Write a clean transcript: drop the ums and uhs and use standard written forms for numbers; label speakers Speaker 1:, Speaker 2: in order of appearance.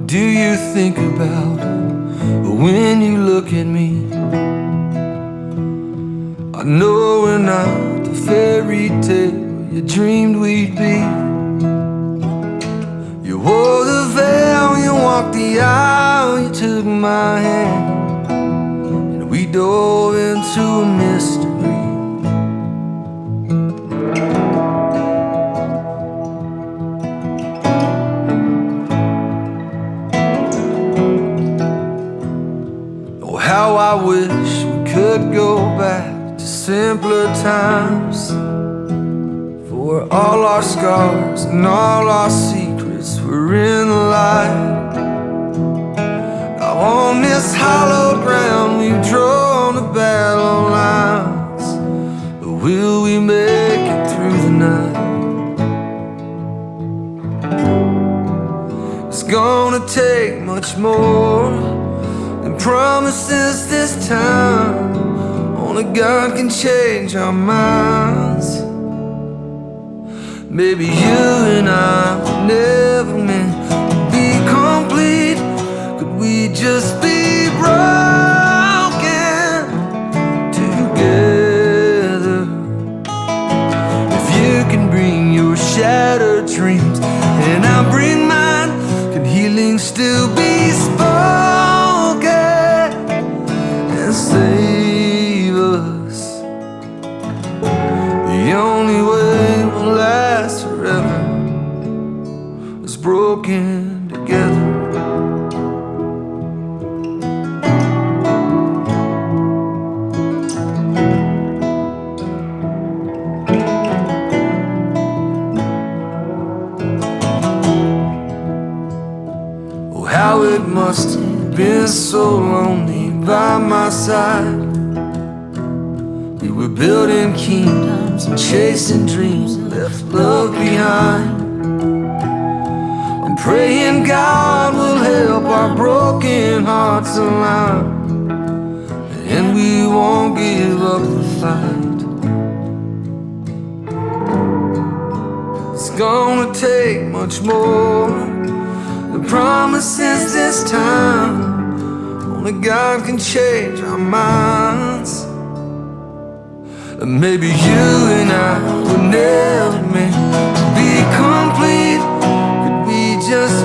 Speaker 1: What do you think about when you look at me? I know we're not the fairy tale you dreamed we'd be. You wore the veil, you walked the aisle, you took my hand, and we dove into a mystery. Oh, how I wish we could go back to simpler times, for all our scars and all our secrets were in the light. Now on this hallowed ground we've drawn the battle lines, but will we make it through the night? It's gonna take much more than promises this time. Only God can change our minds. Maybe you and I were never meant to be complete. Could we just be broken together? If you can bring your shattered dreams and I bring mine, can healing still be spoken and save us? The only way we'll last forever is broken together. Oh, how it must have been so lonely by my side. We were building kingdoms and chasing dreams and left love behind. I'm praying God will help our broken hearts align, and we won't give up the fight. It's gonna take much more than promises this time. Only God can change our minds. Maybe you and I were never meant to be complete. Could we just